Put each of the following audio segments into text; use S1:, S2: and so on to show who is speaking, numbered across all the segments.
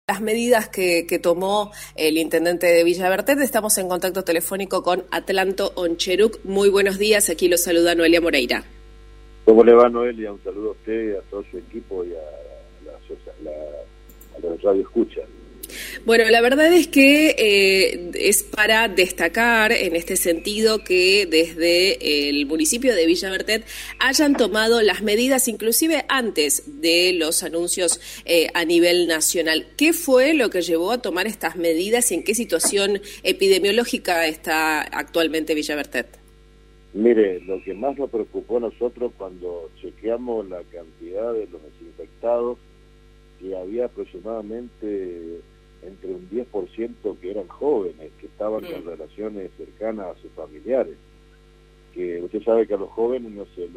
S1: Las medidas que tomó el intendente de Villa Bertet. Estamos en contacto telefónico con Atlanto Oncheruc. Muy buenos días, aquí lo saluda Noelia Moreira.
S2: ¿Cómo le va, Noelia? Un saludo a usted, a todo su equipo y a los radioescuchas.
S1: Bueno, la verdad es que es para destacar en este sentido que desde el municipio de Villa Bertet hayan tomado las medidas inclusive antes de los anuncios a nivel nacional. ¿Qué fue lo que llevó a tomar estas medidas y en qué situación epidemiológica está actualmente Villa Bertet?
S2: Mire, lo que más nos preocupó a nosotros cuando chequeamos la cantidad de los desinfectados, que había aproximadamente entre un 10% que eran jóvenes, que estaban con relaciones cercanas a sus familiares, que usted sabe que a los jóvenes no se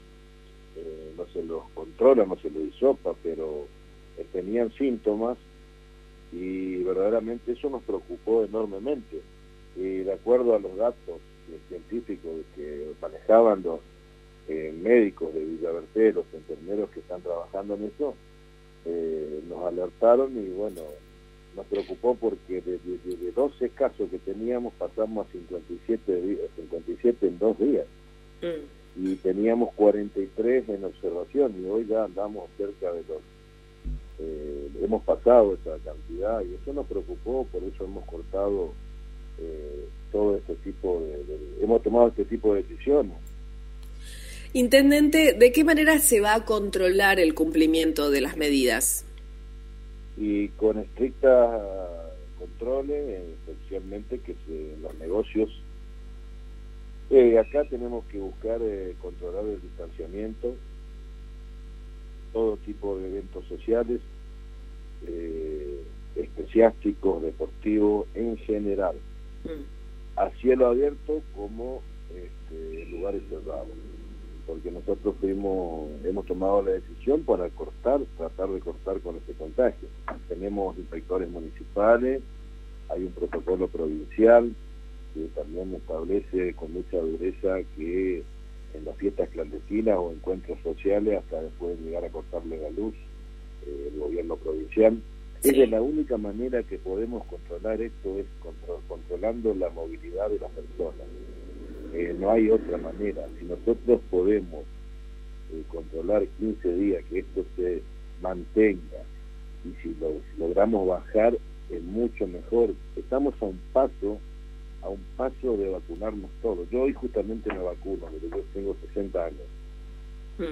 S2: los controla, no se los hisopa, pero tenían síntomas y verdaderamente eso nos preocupó enormemente. Y de acuerdo a los datos científicos que manejaban los médicos de Villa Bertet, los enfermeros que están trabajando en eso, nos alertaron y bueno, nos preocupó porque de 12 casos que teníamos pasamos a 57 en 2 días. Y teníamos 43 en observación y hoy ya andamos cerca de los... hemos pasado esa cantidad y eso nos preocupó, por eso hemos cortado todo este tipo hemos tomado este tipo de decisiones.
S1: Intendente, ¿de qué manera se va a controlar el cumplimiento de las medidas?
S2: Y con estrictas controles, especialmente que los negocios, acá tenemos que buscar controlar el distanciamiento, todo tipo de eventos sociales, eclesiásticos, deportivos, en general, a cielo abierto como lugares cerrados, porque nosotros hemos tomado la decisión para tratar de cortar con este contagio. Tenemos inspectores municipales, hay un protocolo provincial que también establece con mucha dureza que en las fiestas clandestinas o encuentros sociales hasta pueden llegar a cortarle la luz el gobierno provincial. Sí. Es de la única manera que podemos controlar esto, es controlando la movilidad de las personas. No hay otra manera. Si nosotros podemos controlar 15 días que esto se mantenga y si logramos bajar es mucho mejor. Estamos a un paso de vacunarnos todos. Yo hoy justamente me vacuno, porque yo tengo 60 años.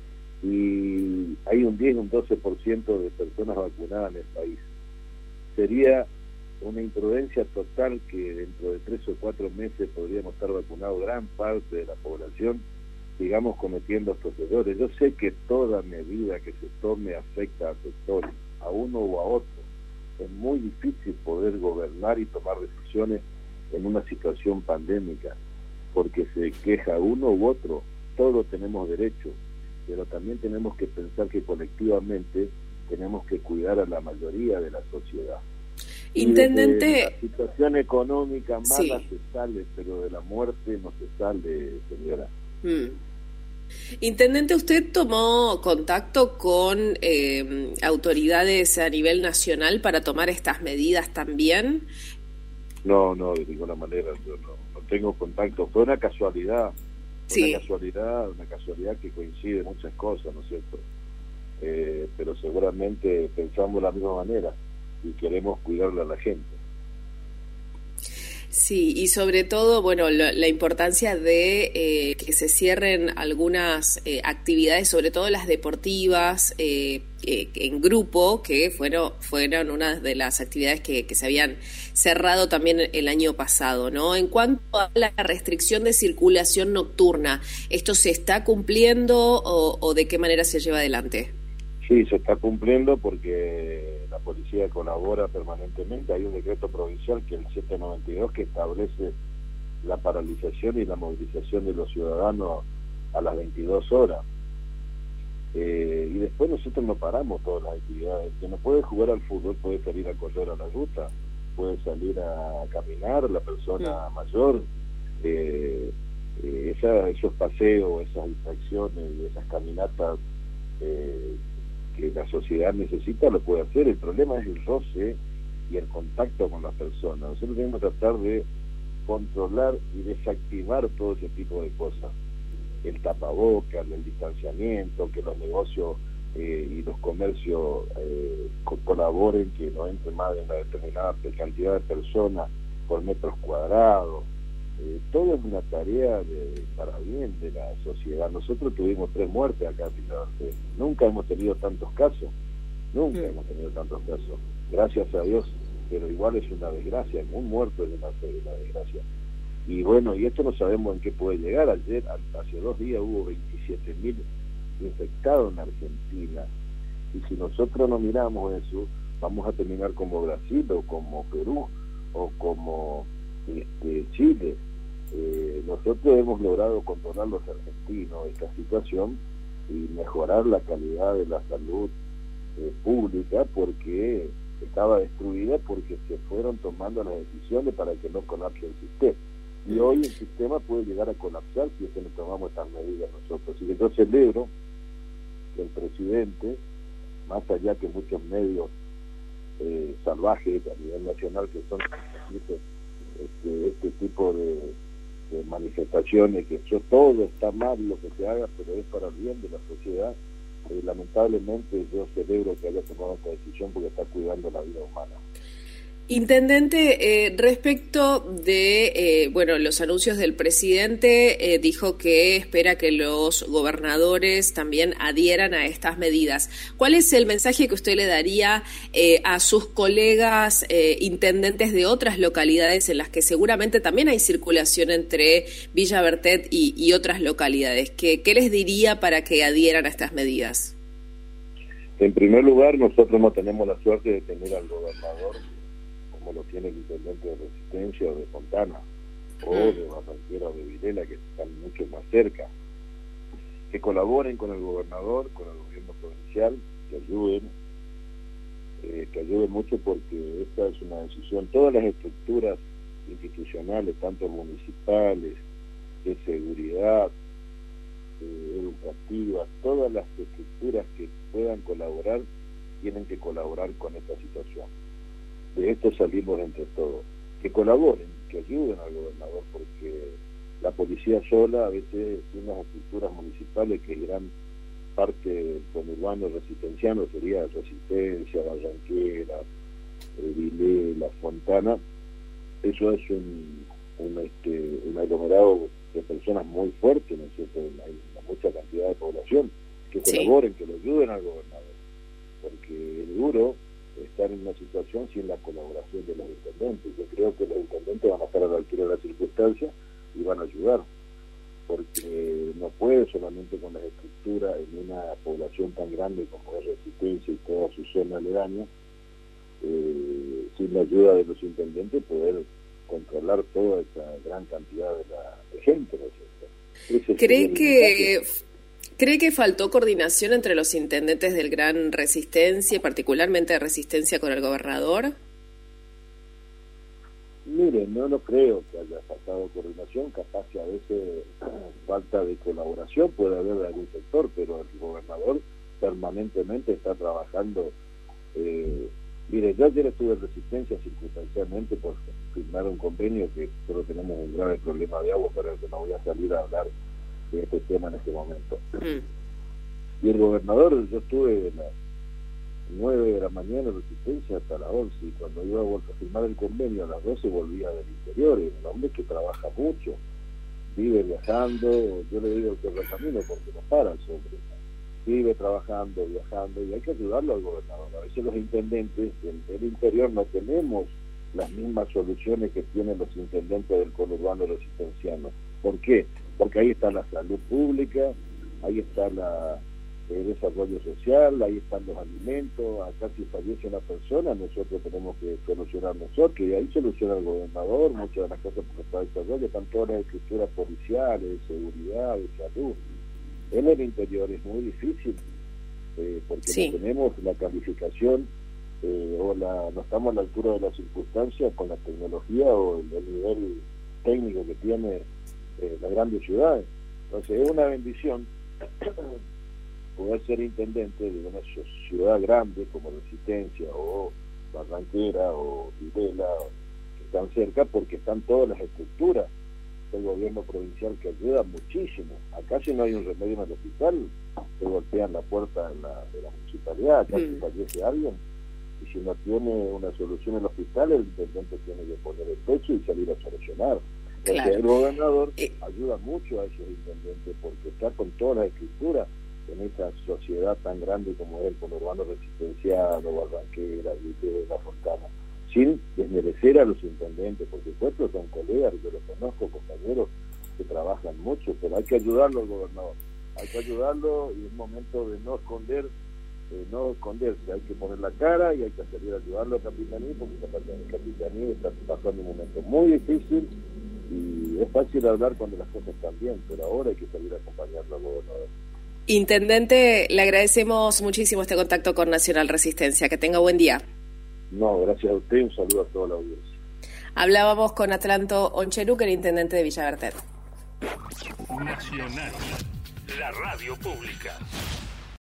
S2: Y hay un 10, un 12% de personas vacunadas en el país. Sería una imprudencia total que dentro de 3 o 4 meses podríamos estar vacunados gran parte de la población, sigamos cometiendo estos errores. Yo sé que toda medida que se tome afecta a sectores, a uno o a otro. Es muy difícil poder gobernar y tomar decisiones en una situación pandémica, porque se queja uno u otro. Todos tenemos derecho, pero también tenemos que pensar que colectivamente tenemos que cuidar a la mayoría de la sociedad.
S1: Intendente,
S2: de la situación económica mala
S1: sí
S2: se sale, pero de la muerte no se sale, señora.
S1: Intendente, ¿usted tomó contacto con autoridades a nivel nacional para tomar estas medidas también?
S2: No, de ninguna manera, yo no tengo contacto. Fue una casualidad,
S1: Sí.
S2: una casualidad que coincide muchas cosas, ¿no es cierto? Pero seguramente pensamos de la misma manera y queremos cuidarle a la gente.
S1: Sí, y sobre todo, bueno, la importancia de que se cierren algunas actividades, sobre todo las deportivas, en grupo, que fueron una de las actividades que se habían cerrado también el año pasado, ¿no? En cuanto a la restricción de circulación nocturna, ¿esto se está cumpliendo o de qué manera se lleva adelante?
S2: Sí, se está cumpliendo porque la policía colabora permanentemente. Hay un decreto provincial que es el 792 que establece la paralización y la movilización de los ciudadanos a las 22 horas. Y después nosotros no paramos todas las actividades. El que no puede jugar al fútbol puede salir a correr a la ruta, puede salir a caminar, la persona mayor. Esos paseos, esas distracciones y esas caminatas que la sociedad necesita, lo puede hacer. El problema es el roce y el contacto con las personas. Nosotros tenemos que tratar de controlar y desactivar todo ese tipo de cosas. El tapabocas, el distanciamiento, que los negocios y los comercios colaboren, que no entre más de una determinada cantidad de personas por metros cuadrados. Todo es una tarea para bien de la sociedad. Nosotros tuvimos 3 muertes acá en Villa Bartet. Nunca hemos tenido tantos casos, gracias a Dios, pero igual es una desgracia, un muerto es una desgracia. Y bueno, y esto no sabemos en qué puede llegar. Hace 2 días hubo 27.000 infectados en Argentina, y si nosotros no miramos eso, vamos a terminar como Brasil o como Perú o como Chile. Nosotros hemos logrado controlar los argentinos esta situación y mejorar la calidad de la salud pública, porque estaba destruida porque se fueron tomando las decisiones para que no colapse el sistema. Y hoy el sistema puede llegar a colapsar si es que no tomamos estas medidas nosotros. Así que yo celebro que el presidente, más allá que muchos medios salvajes a nivel nacional que son este tipo de manifestaciones, que todo está mal lo que se haga, pero es para el bien de la sociedad. Lamentablemente yo celebro que haya tomado esta decisión porque está cuidando la vida humana.
S1: Intendente, respecto de los anuncios del presidente, dijo que espera que los gobernadores también adhieran a estas medidas. ¿Cuál es el mensaje que usted le daría a sus colegas intendentes de otras localidades en las que seguramente también hay circulación entre Villa Bartet y otras localidades? ¿Qué les diría para que adhieran a estas medidas?
S2: En primer lugar, nosotros no tenemos la suerte de tener al gobernador como lo tiene el intendente de Resistencia o de Fontana, o de Barranquera o de Vilela, que están mucho más cerca. Que colaboren con el gobernador, con el gobierno provincial, que ayuden mucho, porque esta es una decisión. Todas las estructuras institucionales, tanto municipales, de seguridad, educativas, todas las estructuras que puedan colaborar, tienen que colaborar con esta situación. De esto salimos entre todos. Que colaboren, que ayuden al gobernador, porque la policía sola, a veces, sin las estructuras municipales, que gran parte del conurbano resistenciano sería Resistencia, Barranquera, Vilela, Fontana, eso es un aglomerado de personas muy fuerte, ¿no es cierto? Hay mucha cantidad de población. Que colaboren, que lo ayuden al gobernador, porque es duro estar en una situación sin la colaboración de los intendentes. Yo creo que los intendentes van a estar a la altura de las circunstancias y van a ayudar, porque no puede solamente con las estructuras en una población tan grande como es Resistencia y toda su zona aledaña, sin la ayuda de los intendentes, poder controlar toda esa gran cantidad de gente, ¿no es cierto?
S1: ¿Cree que faltó coordinación entre los intendentes del Gran Resistencia, particularmente de Resistencia, con el gobernador?
S2: Mire, no creo que haya faltado coordinación, capaz que a veces falta de colaboración puede haber de algún sector, pero el gobernador permanentemente está trabajando. Mire, yo ayer estuve en Resistencia circunstancialmente por firmar un convenio que solo tenemos un grave problema de agua, pero que no voy a salir a hablar de este tema en este momento. Y el gobernador, yo estuve de las 9 de la mañana en Resistencia hasta las 11, y cuando iba a firmar el convenio a las 12 volvía del interior. Es un hombre que trabaja mucho, vive viajando, yo le digo que es el camino porque no para el hombre, vive trabajando, viajando, y hay que ayudarlo al gobernador. A veces los intendentes del interior no tenemos las mismas soluciones que tienen los intendentes del conurbano resistenciano. ¿Por qué? Porque ahí está la salud pública, ahí está el desarrollo social, ahí están los alimentos. Acá si fallece una persona, nosotros tenemos que solucionar nosotros, y ahí soluciona el gobernador muchas de las cosas porque está desarrollo, están todas las estructuras policiales, de seguridad, de salud. En el interior es muy difícil, porque no tenemos la calificación no estamos a la altura de las circunstancias con la tecnología o el nivel técnico que tiene las grandes ciudades. Entonces es una bendición poder ser intendente de una ciudad grande como Resistencia o Barranquera o Videla, que están cerca, porque están todas las estructuras del gobierno provincial que ayuda muchísimo. Acá si no hay un remedio en el hospital, te golpean la puerta de la municipalidad, acá si fallece alguien, y si no tiene una solución en el hospital, el intendente tiene que poner el pecho y salir a solucionar. Porque el gobernador ayuda mucho a esos intendentes, porque está con todas las estructuras en esa sociedad tan grande como es el conurbano resistenciano, Barranquera, La Fontana, sin desmerecer a los intendentes, por supuesto son colegas, yo los conozco, compañeros que trabajan mucho, pero hay que ayudarlo al gobernador, hay que ayudarlo, y es momento de no esconderse, hay que poner la cara y hay que salir a ayudarlo a Capitaní, porque Capitaní está pasando un momento muy difícil y es fácil hablar cuando las cosas están bien, pero ahora hay que salir a acompañarlo al gobernador.
S1: Intendente, le agradecemos muchísimo este contacto con Nacional Resistencia. Que tenga buen día.
S2: No, gracias a usted, un saludo a toda la audiencia.
S1: Hablábamos con Atlanto Oncheruk, el intendente de Villa Bertet.
S3: Nacional, la radio pública.